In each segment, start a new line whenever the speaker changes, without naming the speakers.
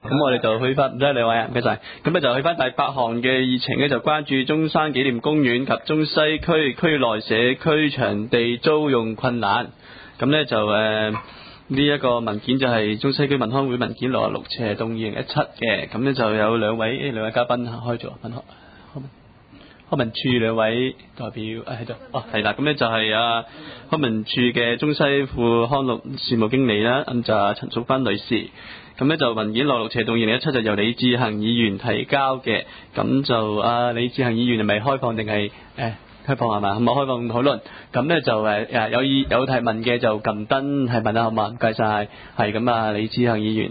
咁我哋就去翻，唔該兩位啊，唔該晒。咁咧就去翻第8項嘅議程咧，就關注中山紀念公園及中西區區內社區場地租用困難。咁咧就呢一個文件就係中西區民康會文件66/2017嘅。咁咧就有兩位嘉賓開咗康文署兩位代表喺度。係啦，咁咧就係康文署嘅中西副康樂事務經理啦，咁就陳淑芬女士。咁咧就文件66/2017就由李志恒議員提交嘅。咁就李志恒議員係咪開放定係開放係嘛？係咪開放討論？咁咧就有提問嘅就撳燈提問啦，好嘛？唔該晒。係咁啊，李志恒議員。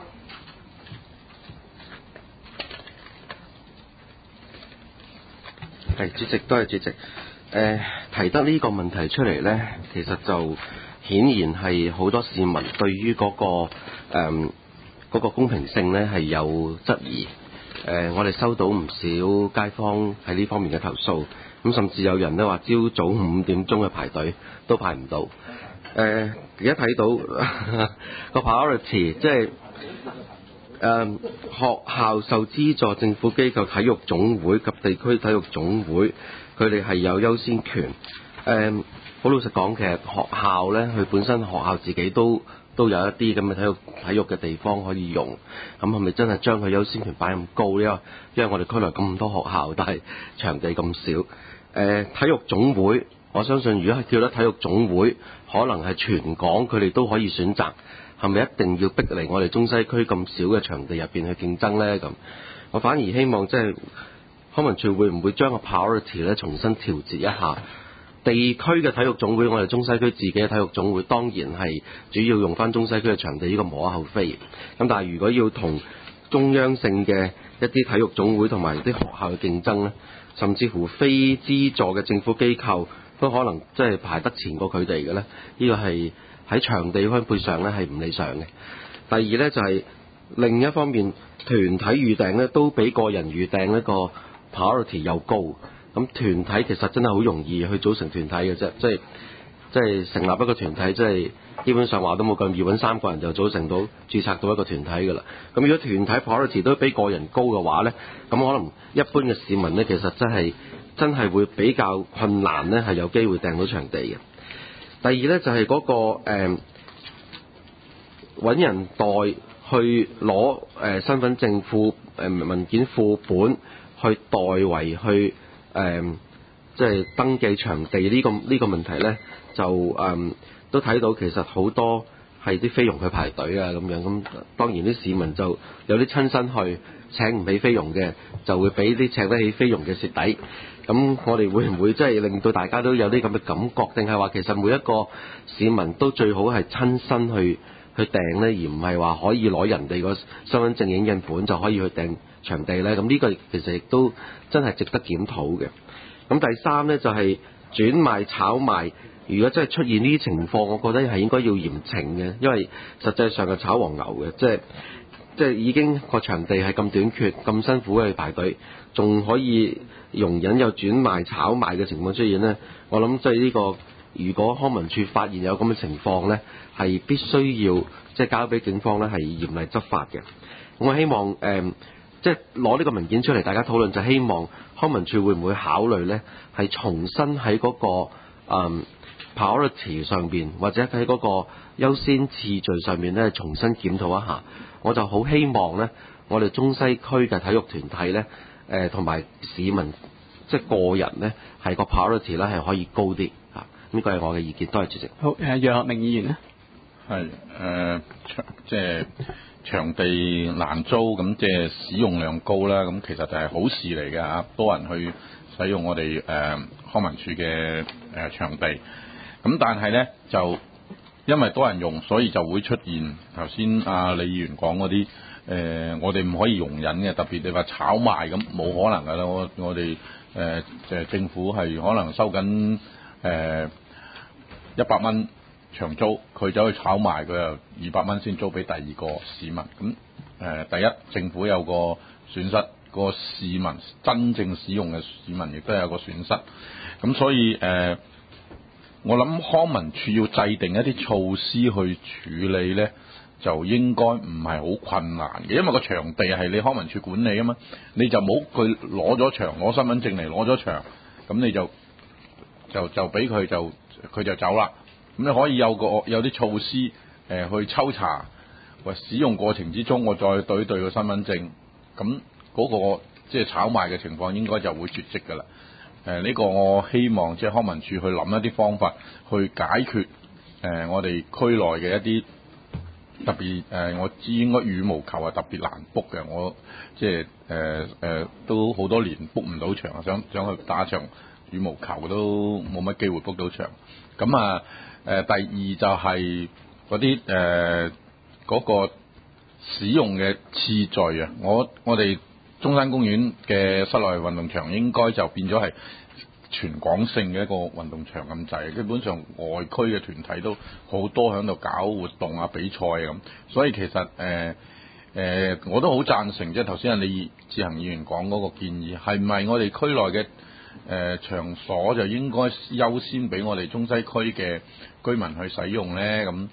係主席，多謝主席。提得呢個問題出嚟呢，其實就顯然係好多市民對於嗰個公平性呢係有質疑。我哋收到唔少街坊喺呢方面嘅投訴，咁甚至有人呢話朝早5點鐘嘅排隊都排唔到。而家睇到個 priority 即係學校受資助政府機構體育總會及地區體育總會，佢哋係有優先權。好老實講，其實學校呢，佢本身學校自己都有一啲咁嘅體育嘅地方可以用。咁係咪真係將佢優先權擺咁高呢？因為我哋區內咁多學校，但係場地咁少。體育總會，我相信如果係叫得體育總會，可能係全港佢哋都可以選擇。係咪一定要逼嚟我哋中西區咁少嘅場地入邊去競爭呢？咁我反而希望即係康文署會唔會將個 priority 咧重新調節一下？地區嘅體育總會，我哋中西區自己嘅體育總會當然係主要用翻中西區嘅場地，呢個無可厚非。咁但係如果要同中央性嘅一啲體育總會同埋啲學校嘅競爭呢，甚至乎非資助嘅政府機構都可能即係排得前過佢哋嘅呢，呢個係喺場地分配上呢係唔理想嘅。第二呢，就係另一方面，團體預訂呢都比個人預訂呢個 priority 又高。咁團體其實真係好容易去組成團體嘅啫，即係成立一個團體，即係基本上話都冇咁易，揾3個人就組成到註冊到一個團體㗎啦。咁如果團體 priority 都比個人高嘅話呢，咁可能一般嘅市民呢，其實真係會比較困難呢，係有機會訂到場地嘅。第二呢，就係嗰個揾人代去攞身份證文件副本去代為去即係登記場地呢個問題呢，就都睇到其實好多係啲菲傭去排隊啊咁樣。咁當然啲市民就有啲親身去請唔起菲傭嘅，就會俾啲請得起菲傭嘅蝕底。咁我哋會唔會即係令到大家都有啲咁嘅感覺，定係話其實每一個市民都最好係親身去訂呢，而唔係話可以攞人哋個身份證影印本就可以去訂場地呢？咁呢個其實亦都真係值得檢討嘅。咁第三呢，就係轉賣炒賣，如果真係出現呢啲情況，我覺得係應該要嚴懲嘅，因為實際上係炒黃牛嘅，即係已經個場地係咁短缺，咁辛苦去排隊，仲可以容忍有轉賣炒賣嘅情況出現呢？我諗即係呢個，如果康文署發現有咁嘅情況呢，係必須要即係交俾警方呢係嚴厲執法嘅。我希望即係攞呢個文件出嚟，大家討論，就希望康文署會唔會考慮呢？係重新喺嗰個priority 上邊，或者喺嗰個優先次序上面呢，重新檢討一下。我就好希望呢，我哋中西區嘅體育團體呢，同埋市民即係個人呢，係個 priority 呢係可以高啲嚇。呢個係我嘅意見，多謝主席。
好，楊學明議員呢？
係即係場地難租，咁即係使用量高啦，咁其實就係好事嚟嘅嚇，多人去使用我哋康文署嘅場地。咁但係呢，就因為多人用，所以就會出現頭先李議員講嗰啲我哋唔可以容忍嘅，特別你話炒賣咁冇可能㗎啦。我哋政府係可能收緊100蚊長租，佢走去炒賣，佢又200蚊先租俾第二個市民。咁第一政府有個損失，個市民真正使用嘅市民亦都有個損失。咁所以我諗康文署要制定一啲措施去處理呢， 就應該唔係好困難嘅，因為個場地係你康文署管理啊嘛，你就冇佢攞咗場攞身份證嚟攞咗場，咁你就俾佢就走啦。咁你可以有啲措施去抽查或使用過程之中，我再對個身份證，咁嗰個即係炒賣嘅情況應該就會絕跡㗎啦。呢個我希望即係康文署去諗一啲方法去解決我哋區內嘅一啲特別我知應該羽毛球係特別難 book 嘅，我即係都好多年 book 唔到場，想去打場羽毛球都冇乜機會 book 到場。咁第二就係嗰啲嗰個使用嘅次序啊，我哋中山公園嘅室內運動場應該就變咗係全港性嘅一個運動場咁滯，基本上外區嘅團體都好多喺度搞活動啊、比賽啊咁，所以其實我都好贊成即係頭先李志恒議員講嗰個建議，係咪我哋區內嘅場所就應該優先俾我哋中西區嘅居民去使用咧？咁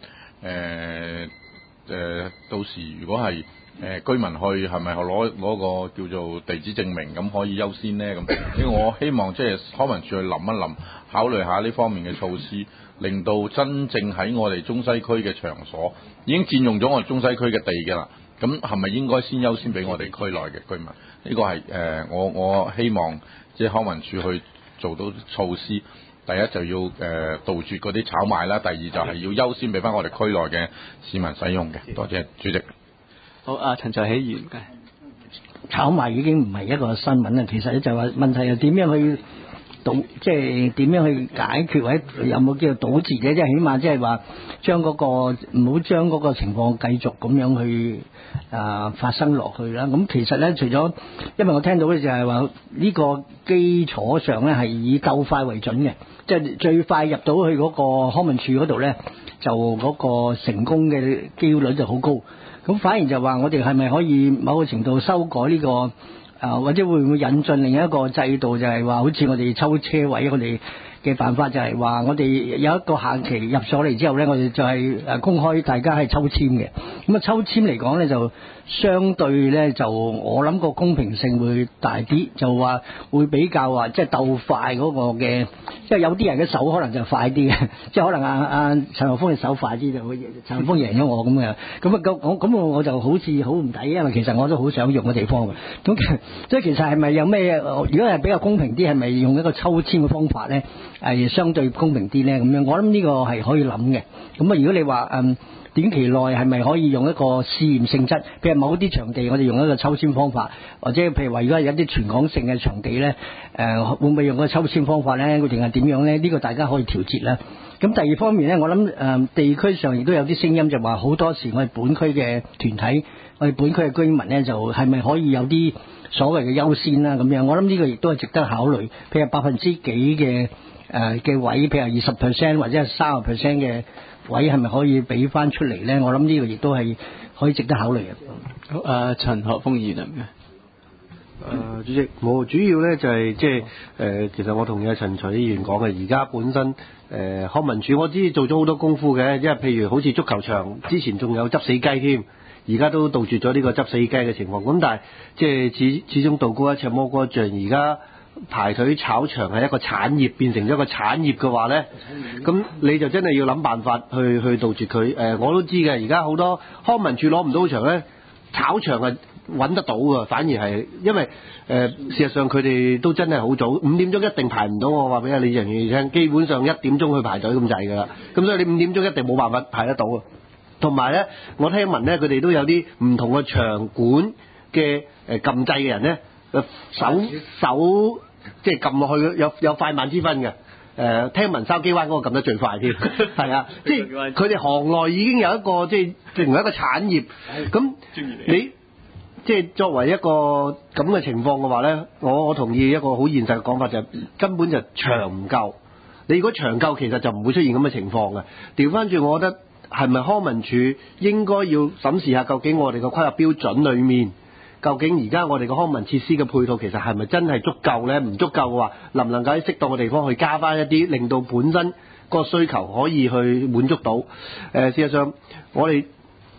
到時如果係居民去係咪攞個叫做地址證明咁可以優先呢？咁呢個我希望即係康文署去諗一諗，考慮下呢方面嘅措施，令到真正喺我哋中西區嘅場所已經佔用咗我哋中西區嘅地㗎啦。咁係咪應該先優先俾我哋區內嘅居民？呢個係我希望即係康文署去做到措施。第一就要杜絕嗰啲炒賣啦，第二就係要優先俾翻我哋區內嘅市民使用嘅。多謝主席。
好，陳在喜議員嘅
炒賣已經唔係一個新聞啦，其實就話問題係點樣去即係點樣去解決或者有冇叫做堵截嘅，即係起碼即係話將嗰個唔好將嗰個情況繼續咁樣去發生落去啦。咁其實咧，除咗因為我聽到咧就係話呢個基礎上咧係以鬥快為準嘅，即係最快入到去嗰個康文署嗰度咧，就嗰個成功嘅機會率就好高。咁反而就話我哋係咪可以某個程度修改呢個或者會唔會引進另一個制度，就係話好似我哋抽車位，我哋嘅辦法就係話我哋有一個限期入咗嚟之後咧，我哋就係公開大家係抽籤嘅。咁抽籤嚟講咧，就相對咧就我諗個公平性會大啲，就話會比較話即係鬥快嗰個嘅，即係有啲人嘅手可能就快啲嘅，即係可能陳學鋒嘅手快啲就會陳學鋒贏咗我咁嘅。咁我就好似好唔抵，因為其實我都好想用嘅地方嘅。咁即係其實係咪有咩？如果係比較公平啲，係咪用一個抽籤嘅方法咧？係相對公平啲咧，咁樣我諗呢個係可以諗嘅。咁如果你話短期內係咪可以用一個試驗性質？譬如某啲場地，我哋用一個抽籤方法，或者譬如話，如果係有啲全港性嘅場地咧，會唔會用個抽籤方法咧？定係點樣咧？呢個大家可以調節啦。咁第二方面咧，我諗地區上亦都有啲聲音就話，好多時我哋本區嘅團體，我哋本區嘅居民咧，就係咪可以有啲所謂嘅優先啦？咁樣我諗呢個亦都係值得考慮。譬如百分之幾嘅位，譬如20% 或者係30% 嘅位，係咪可以俾翻出嚟咧？我諗呢個亦都係可以值得考慮嘅。
好，陳學鋒議員嘅。
主席，我主要咧就係即係其實我同意陳議員講嘅，而家本身康文署我知做咗好多功夫嘅，因為譬如好似足球場之前仲有執死雞添，而家都杜絕咗呢個執死雞嘅情況。咁但係即係始終道高一尺魔高一丈，而家排隊炒場係一個產業，變成咗一個產業嘅話咧，咁你就真係要諗辦法去杜絕佢。我都知嘅，而家好多康文署攞唔到場咧，炒場係揾得到㗎，反而係因為事實上佢哋都真係好早，5點鐘一定排唔到。我話俾你楊議員聽，基本上1點鐘去排隊咁滯㗎啦。咁所以你5點鐘一定冇辦法排得到啊。同埋咧，我聽聞咧，佢哋都有啲唔同嘅場館嘅撳掣嘅人咧，手即係撳落去有快慢之分嘅。聽聞筲箕灣嗰個撳得最快添，係啊，即係佢哋行內已經有一個即係成為一個產業。咁你即係作為一個咁嘅情況嘅話咧，我同意一個好現實嘅講法，就係根本就場唔夠。你如果場夠，其實就唔會出現咁嘅情況嘅。調翻轉，我覺得係咪康文署應該要審視下，究竟我哋嘅規劃標準裏面，究竟而家我哋嘅康文設施嘅配套其實係咪真係足夠咧？唔足夠嘅話，能唔能夠喺適當嘅地方去加翻一啲，令到本身個需求可以去滿足到？事實上，我哋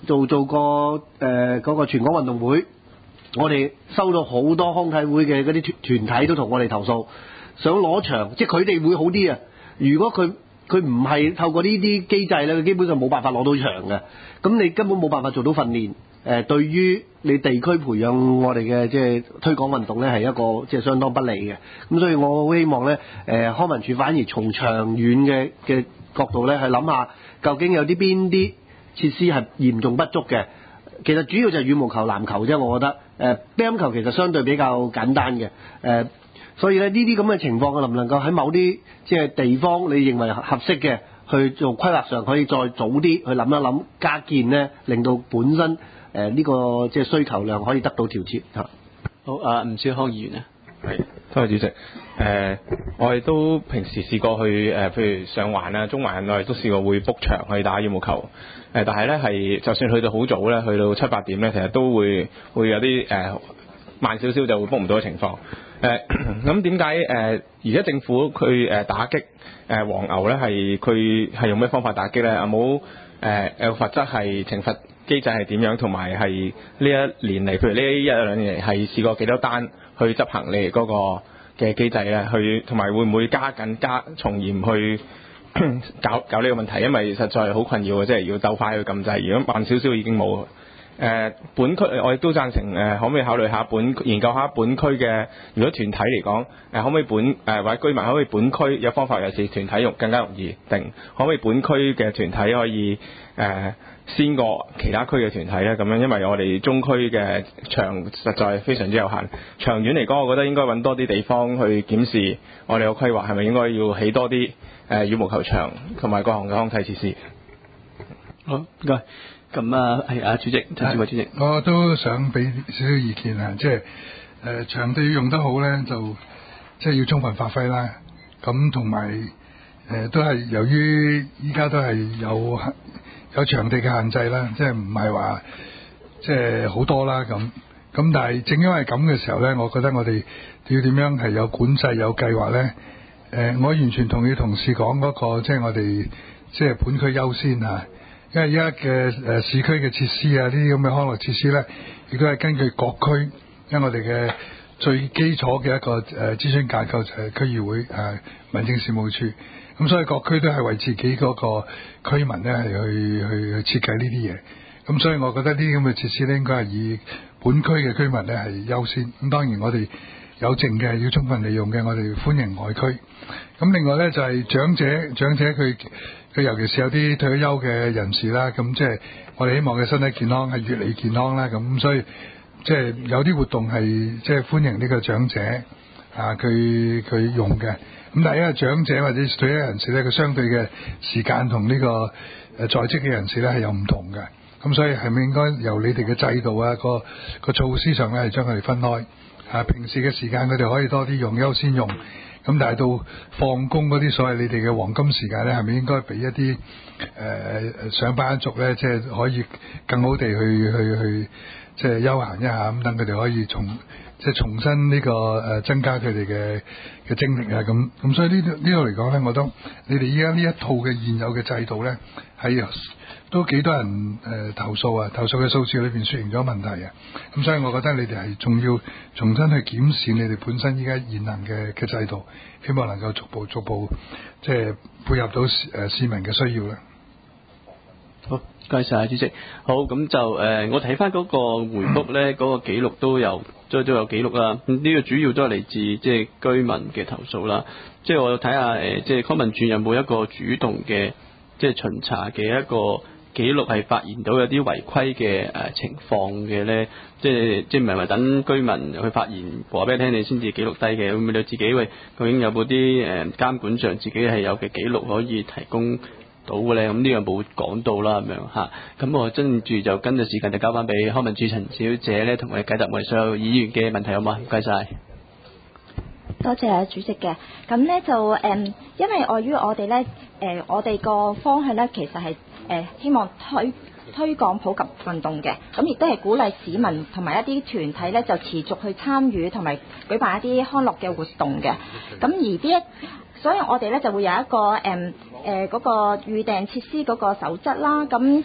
做過嗰個全港運動會，我哋收到好多康體會嘅嗰啲團體都同我哋投訴，想攞場，即係佢哋會好啲啊！如果佢唔係透過呢啲機制咧，佢基本上冇辦法攞到場嘅。咁你根本冇辦法做到訓練。對於你地區培養我哋嘅即係推廣運動咧，係一個即係相當不利嘅。咁所以我好希望咧，康文署反而從長遠嘅角度咧，去諗下究竟有邊啲設施係嚴重不足嘅。其實主要就係羽毛球、籃球啫，我覺得。乒乓球其實相對比較簡單嘅。所以咧呢啲咁嘅情況，能唔能夠喺某啲即係地方你認為合適嘅去做規劃上，可以再早啲去諗一諗加建咧，令到本身呢個即係需求量可以得到調節嚇。
好，吳少康議員啊，
係，多謝主席。我哋都平時試過去譬如上環啊、中環，我哋都試過會 book 場去打羽毛球。但係咧係，就算去到好早咧，去到7、8點咧，其實都會有啲慢少少就會 book 唔到嘅情況。咁點解而家政府佢打擊黃牛咧，佢係用咩方法打擊咧？有冇有罰則係懲罰機制係點樣？同埋係呢一年嚟，譬如呢1-2年嚟係試過幾多單去執行你哋嗰個嘅機制咧？同埋會唔會加從嚴去搞呢個問題？因為實在好困擾嘅，即係要鬥快去禁制，如果慢少少已經冇。本區我亦都贊成可唔可以考慮下研究下本區嘅，如果團體嚟講，可唔可以或者居民可唔可以本區有方法，尤其是團體更加容易定，可唔可以本區嘅團體可以先過其他區嘅團體咧？咁樣，因為我哋中區嘅場實在非常之有限。長遠嚟講，我覺得應該揾多啲地方去檢視我哋個規劃係咪應該要起多啲羽毛球場同埋各項嘅康體設施。
好，唔該。咁係主席，陳志偉主席，
我都想俾少少意見啊，即係場地用得好咧，就即係要充分發揮啦。咁同埋都係由於依家都係有場地嘅限制啦，即係唔係話即係好多啦咁。咁但係正因為咁嘅時候咧，我覺得我哋要點樣係有管制有計劃咧？我完全同意同事講嗰個，即係我哋即係本區優先啊。因為而家嘅市區嘅設施啊，呢啲咁嘅康樂設施咧，亦都係根據各區，因為我哋嘅最基礎嘅一個諮詢架構就係區議會民政事務處，咁所以各區都係為自己嗰個區民咧係去設計呢啲嘢，咁所以我覺得呢啲咁嘅設施咧應該係以本區嘅居民咧係優先，咁當然我哋有剩嘅要充分利用嘅，我哋歡迎外區。咁另外咧就係長者佢尤其是有啲退咗休嘅人士啦，咁即係我哋希望佢身體健康係越嚟越健康啦，咁所以即係有啲活動係即係歡迎呢個長者佢用嘅。咁但係因為長者或者退休人士咧，佢相對嘅時間同呢個在職嘅人士咧係有唔同嘅，咁所以係咪應該由你哋嘅制度啊個措施上咧係將佢哋分開？平時嘅時間佢哋可以多啲用，優先用。咁但係到放工嗰啲所謂你哋嘅黃金時間咧，係咪應該俾一啲上班族咧，即係可以更好地去即係休閒一下，咁等佢哋可以重新呢個增加佢哋嘅精力啊咁所以呢度嚟講咧，我覺得你哋依家呢一套嘅現有嘅制度咧係都幾多人投訴啊，投訴嘅數字裏邊出現咗問題啊，咁所以我覺得你哋係仲要重新去檢視你哋本身依家現行嘅制度，希望能夠逐步即係配合到市民嘅需要啦。
好，多謝晒主席。好，咁就我睇翻嗰個回覆咧，嗰個記錄都有記錄啦。咁呢個主要都係嚟自即係居民嘅投訴啦。即係我睇下即係康文署有冇一個主動嘅即係巡查嘅一個記錄係發現到有啲違規嘅情況嘅咧，即係唔係話等居民去發現話俾你聽，你先至記錄低嘅，會唔會你自己究竟有冇啲監管上自己係有嘅記錄可以提供到嘅咧？咁呢樣冇講到啦，咁樣嚇。咁我跟住就跟住時間就交翻俾康文署陳小姐咧，同我哋解答我哋所有議員嘅問題好嘛？唔該晒。
多謝主席嘅。咁咧就因為礙於我哋咧我哋個方向咧其實係希望推廣普及運動嘅，咁亦都係鼓勵市民同埋一啲團體咧就持續去參與同埋舉辦一啲康樂嘅活動嘅。咁所以我哋咧就會有一個嗰個預訂設施嗰個守則啦。咁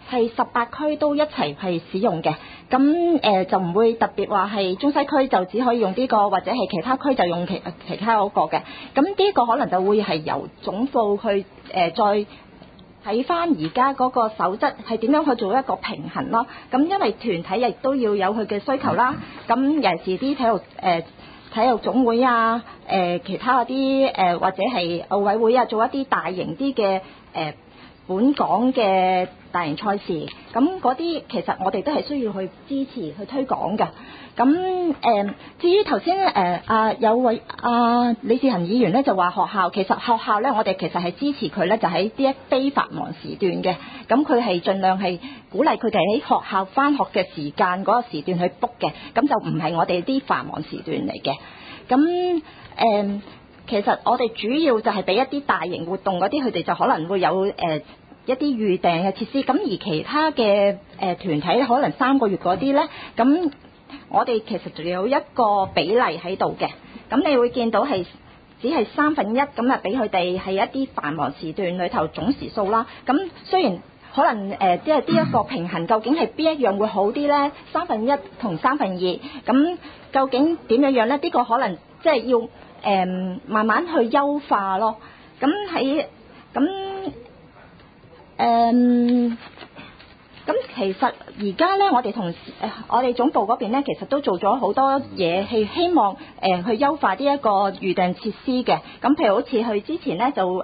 係18區都一齊係使用嘅，咁就唔會特別話係中西區就只可以用呢個，或者係其他區就用其他嗰個嘅。咁呢個可能就會係由總部去再睇翻而家嗰個守則係點樣去做一個平衡咯。咁因為團體亦都要有佢嘅需求啦。咁尤其是啲體育總會啊，其他嗰啲或者係奧委會啊，做一啲大型啲嘅本港嘅大型賽事，咁嗰啲其實我哋都係需要去支持去推廣嘅。咁至於頭先有位李志恒議員咧就話學校，其實學校咧我哋其實係支持佢咧，就喺啲非繁忙時段嘅，咁佢係盡量係鼓勵佢哋喺學校返學嘅時間嗰個時段去 book 嘅，咁就唔係我哋啲繁忙時段嚟嘅。咁其實我哋主要就係俾一啲大型活動嗰啲，佢哋就可能會有一啲預訂嘅設施。咁而其他嘅團體可能3個月嗰啲咧，咁我哋其實仲有一個比例喺度嘅。咁你會見到係只係1/3咁啊，俾佢哋係一啲繁忙時段裏頭總時數啦。咁雖然可能即係呢一個平衡究竟係邊一樣會好啲咧？1/3同2/3，咁究竟點樣樣咧？呢個可能即係要慢慢去優化咯。咁其實而家咧，我哋我哋總部嗰邊咧，其實都做咗好多嘢，係希望去優化呢一個預訂設施嘅。咁譬如好似佢之前咧就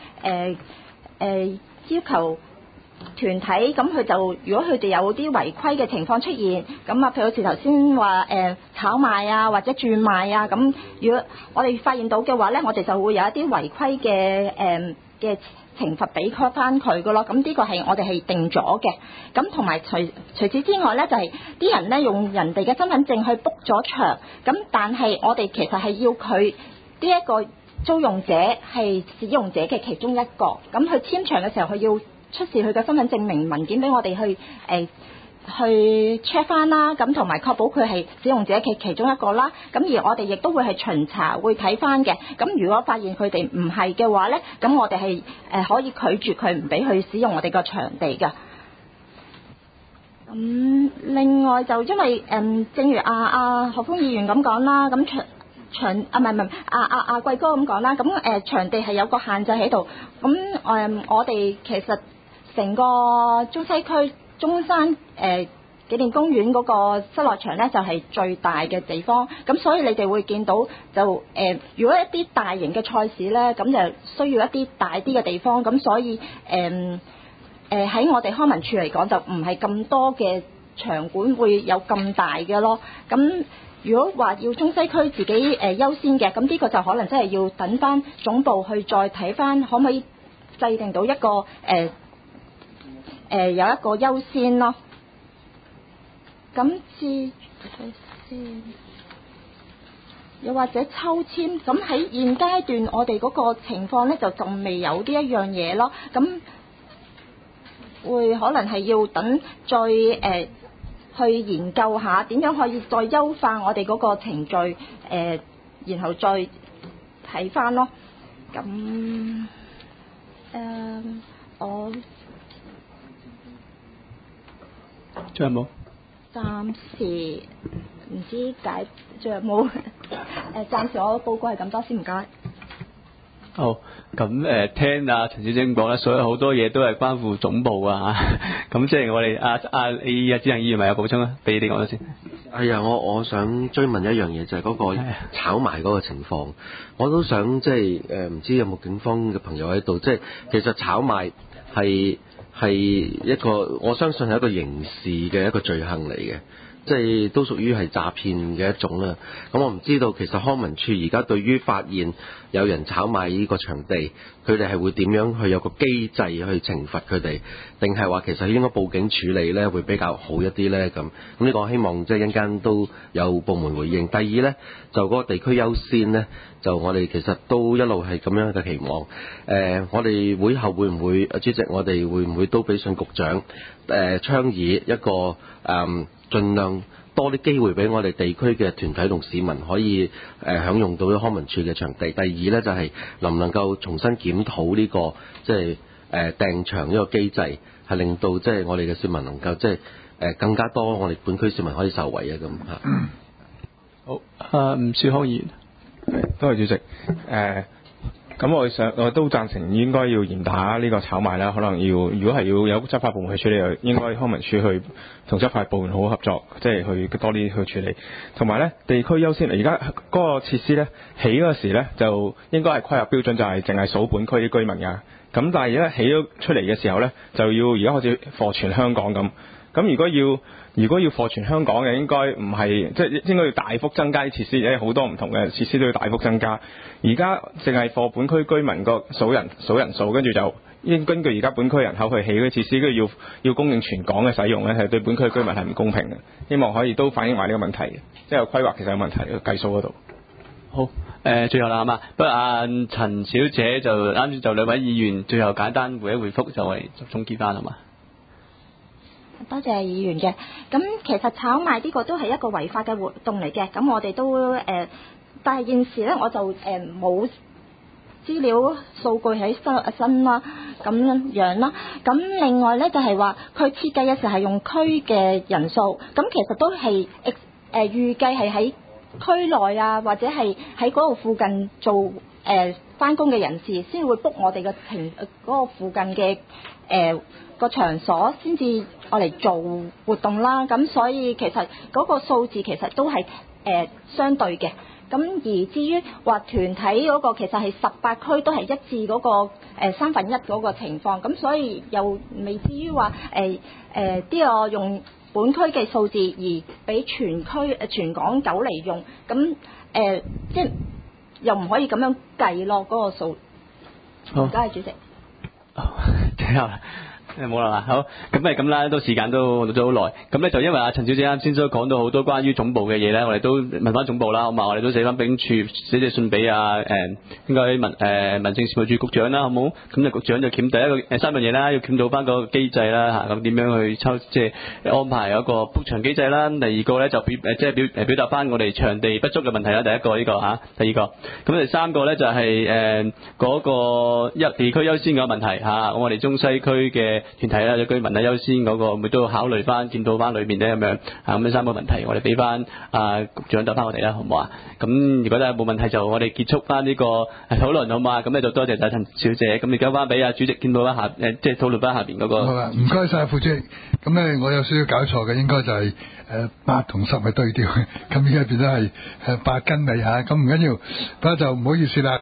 要求團體，咁佢就如果佢哋有啲違規嘅情況出現，咁啊譬如好似頭先話炒賣啊或者轉賣啊，咁如果我哋發現到嘅話咧，我哋就會有一啲違規嘅懲罰俾翻佢嘅咯。咁呢個係我哋係定咗嘅。咁同埋除此之外咧，就係啲人咧用人哋嘅身份證去 book 咗場，咁但係我哋其實係要佢呢一個租用者係使用者嘅其中一個，咁佢簽場嘅時候佢要出示佢嘅身份證明文件俾我哋去check 翻啦，咁同埋確保佢係使用者嘅其中一個啦。咁而我哋亦都會係巡查，會睇翻嘅。咁如果發現佢哋唔係嘅話咧，咁我哋係可以拒絕佢，唔俾佢使用我哋個場地嘅。咁另外就因為正如何鋒議員咁講啦，咁貴哥咁講啦，咁場地係有個限制喺度。咁我哋其實成個中西區中山紀念公園嗰個室內場咧就係最大嘅地方，咁所以你哋會見到就如果一啲大型嘅賽事咧，咁就需要一啲大啲嘅地方，咁所以喺我哋康文署嚟講就唔係咁多嘅場館會有咁大嘅咯。咁如果話要中西區自己優先嘅，咁呢個就可能真係要等翻總部去再睇翻，可唔可以制定到一個有一個優先咯。咁又或者抽籤，咁喺現階段我哋嗰個情況咧就仲未有呢一樣嘢咯。咁會可能係要等再去研究下點樣可以再優化我哋嗰個程序，然後再睇翻咯。咁我
仲有冇？
暫時唔知解，仲有冇？暫時我報告係咁多先，唔該。
好，咁聽陳小姐講咧，所有好多嘢都係關乎總部啊。咁即係我哋志恒議員咪有補充啊？俾你講咗先。
係啊，我想追問一樣嘢，就係嗰個炒賣嗰個情況。我都想即係唔知有冇警方嘅朋友喺度，即係其實炒賣係一個，我相信係一個刑事嘅一個罪行嚟嘅。即係都屬於係詐騙嘅一種啦。咁我唔知道其實康文署而家對於發現有人炒賣呢個場地，佢哋係會點樣去有個機制去懲罰佢哋，定係話其實應該報警處理呢會比較好一啲呢？咁呢個希望即係一陣間都有部門回應。第二呢，就嗰個地區優先呢，就我哋其實都一路係咁樣嘅期望。我哋會後會唔會主席，我哋會唔會都俾信局長倡議一個盡量多啲機會俾我哋地區嘅團體同市民可以享用到康文署嘅場地。第二呢，就係能唔能夠重新檢討呢個即係訂場呢個機制， 係令到即係我哋嘅市民能夠即係更加多我哋本區市民可以受惠啊咁嚇。
好，吳兆康議員，
多謝主席。咁我都贊成應該要嚴打呢個炒賣啦，可能如果係要有執法部門去處理，又應該康文署去同執法部門好好合作，即係去多啲去處理。同埋咧，地區優先，而家嗰個設施咧起嗰時咧就應該係規劃標準就係淨係數本區啲居民㗎。咁但係而家起咗出嚟嘅時候咧，就要而家開始貨全香港咁。咁如果要貨全香港嘅，應該唔係即係應該要大幅增加啲設施，因為好多唔同嘅設施都要大幅增加。而家淨係貨本區居民個數人數，跟住就應根據而家本區人口去起嗰啲設施，跟住要供應全港嘅使用咧，係對本區居民係唔公平嘅。希望可以都反映埋呢個問題，即係規劃其實有問題計數嗰度。
好，最後啦嘛，不過陳小姐就啱先就兩位議員最後簡單回覆就係總結翻係嘛？
多謝議員嘅。咁其實炒賣呢個都係一個違法嘅活動嚟嘅。咁我哋都但係現時咧我就冇資料數據喺身啦，咁樣啦。咁另外咧就係話佢設計嘅時候係用區嘅人數，咁其實都係預計係喺區內啊，或者係喺嗰度附近做返工嘅人士先會 book 我哋嘅嗰個附近嘅個場所先至我嚟做活動啦。咁所以其實嗰個數字其實都係相對嘅。咁而至於話團體嗰個其實係18區都係一致嗰個1/3嗰個情況，咁所以又未至於話呢個用本區嘅數字而俾全港9嚟用，咁即係又唔可以咁樣計落嗰個數。唔該，主席。
最後冇啦，好，咁咪咁啦，都時間都錄咗好耐，咁咧就因為阿陳小姐啱先都講到好多關於總部嘅嘢咧，我哋都問翻總部啦，好嘛？我哋都寫翻兵處寫隻信俾應該民政事務處局長啦，好冇？咁就局長就檢第一個3樣嘢啦，要檢討翻個機制啦嚇，咁點樣去即係安排一個 book 場機制啦。第二個咧就表達翻我哋場地不足嘅問題啦，第一個呢個嚇，第二個，咁第三個咧就係嗰個地區優先嘅問題嚇，我哋中西區嘅團體啦，有居民啊優先嗰個，咪都要考慮翻，檢討翻裏面咧咁樣咁呢3個問題，我哋俾翻局長答翻我哋啦，好唔好啊？咁如果咧冇問題就我哋結束翻呢個討論，好嘛？咁咧就多謝陳小姐，咁你交翻俾主席檢討翻即係討論翻下邊嗰個。
好啦，唔該晒副主席。咁咧我有少少搞錯嘅，應該就係8同10係對調嘅，咁而家變咗係8跟尾嚇，咁唔緊要，不過就唔好意思啦。